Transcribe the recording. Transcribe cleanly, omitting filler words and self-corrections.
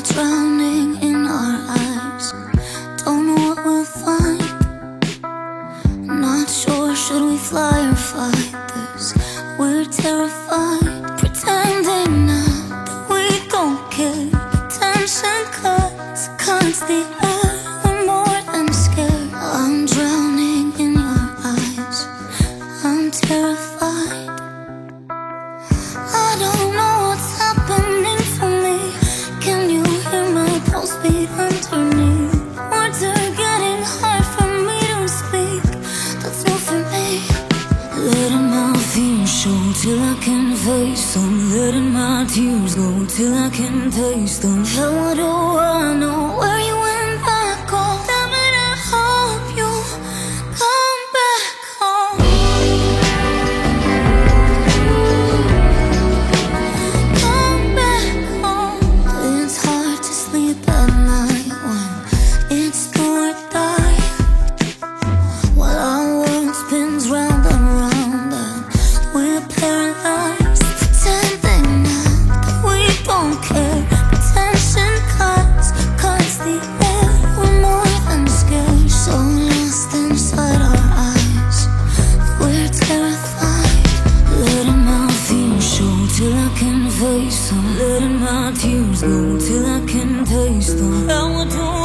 drowning in our eyes. Don't know what we'll find. Not sure, should we fly or fight this? We're terrified, pretending not that we don't care. Tension cuts the air. We're more than scared. I'm drowning in your eyes. I'm terrified. I don't know what's happening for me. Can you hear my pulse beat underneath? Words are getting hard for me to speak. That's new for me. Letting my fears show till I can face them. Letting my tears go till I can taste them. Hell, what do I know where you went back home? Damn it, I hope you come back home. Come back home. It's hard to sleep at night when it's do or die, while our world spins round and round and we're paralyzed, pretending not that we don't care. Tension cuts the air. We're more than scared, so lost inside our eyes. We're terrified. Letting my fears show till I can face them. Letting my tears go till I can taste them. How would you